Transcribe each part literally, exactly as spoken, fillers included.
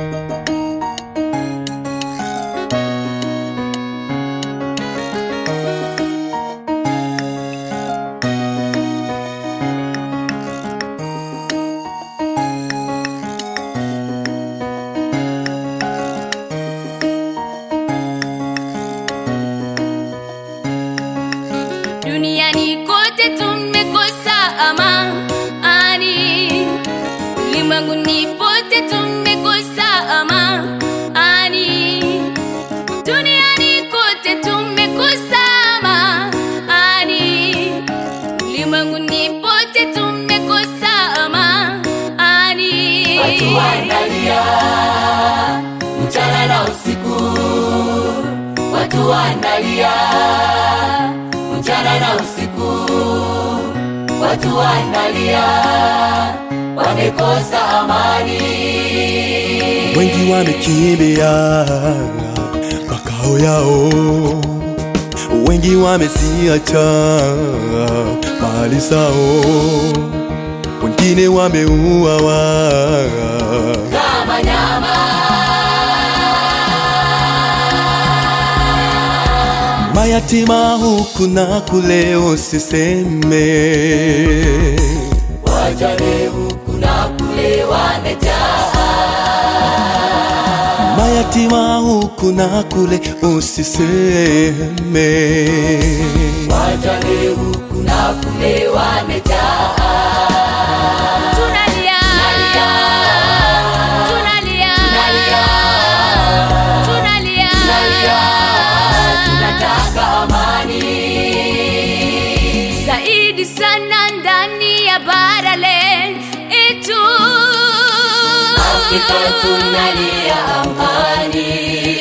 Duniani kote tumekosa amani, ulimwenguni pote tumekosa amani. Duniani kote tumekosa amani, ulimwenguni pote tumekosa amani. Watu wanalia mchana na usiku, watu wanalia mchana na usiku, watu wanalia, wamekosa amani. Wengi wamekimbia makao yao, wengi wameziacha mali zao, wengine wameuawa kama nyama. Mayatima huku na kule usiseme, wajane huku na kule wamejaa. Mayatima huku na kule usiseme, wajane huku na kule wamejaa. Tunalia, tunalia, tunalia, tunalia, tunataka amani zaidi sana ndani ya bara letu. Afrika tunalia amani,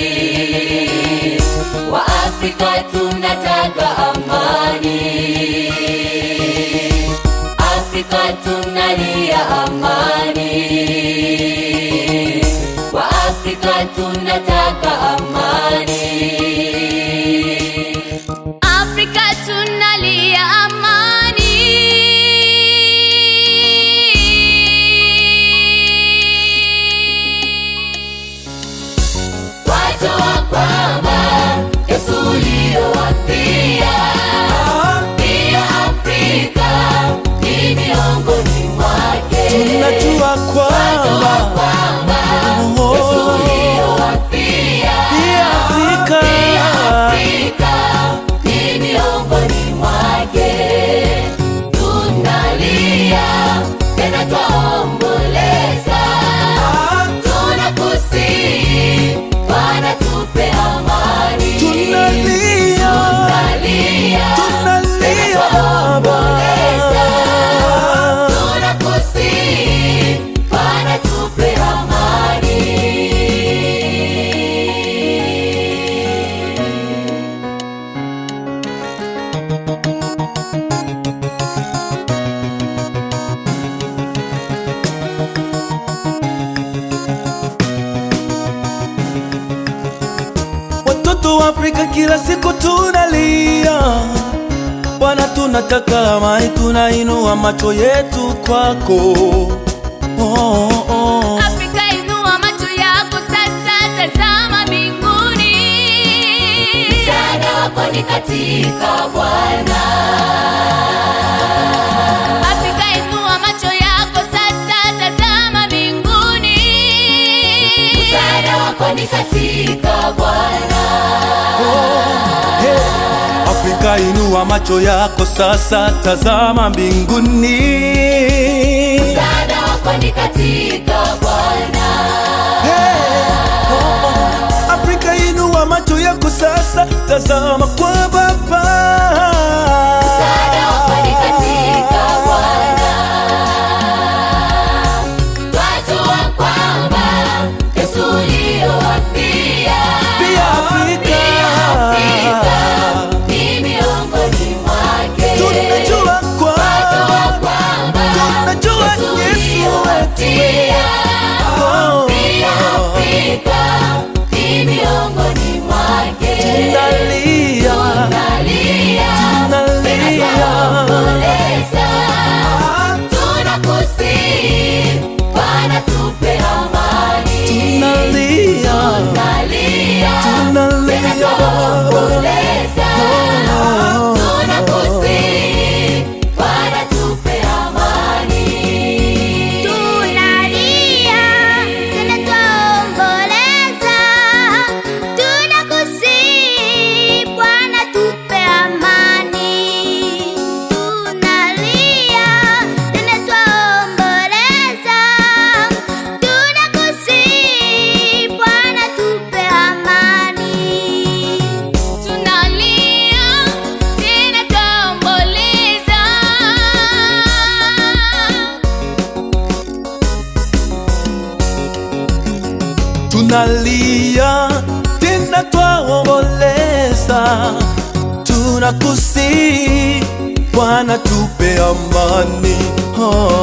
wa Afrika tunataka amani. Afrika tunalia amani, wa Afrika tunataka amani. Afrika tunalia amani. Wajua kwamba Yesu aliyowafia pia Afrika ni miongoni mwake. tunajua kwamba Yesu aliyowafia pia Afrika ni miongoni mwake. Tunalia tena twaomboleza, tunakusihi Bwana tupe amani. tunalia, Tunalia tunalia Baba, tunakusihi Bwana tupe amani. watoto wa Afrika kila siku tunalia, Bwana tunataka amani, tunainua macho yetu kwako. Oh, oh. Afrika inua macho yako sasa, tazama mbinguni. Msaada wako ni katika Bwana. Afrika inua macho yako sasa, tazama mbinguni. Msaada wako ni katika Bwana. Hey, Afrika inua macho yako sasa, tazama mbinguni. Msaada wako ni katika Bwana. Hey, oh, oh. Afrika inua macho yako sasa, tazama kwa Baba. Msaada wako ni katika Bwana. Twajua kwamba Yesu aliyowafia Pia Afrika ni miongoni mwake. tunajua kwamba, tunajua Yesu wetu. Oh, Pia Afrika ni miongoni mwake. tunalia, tunalia tena twaomboleza, tunakusihi Bwana tupe amani. Oh.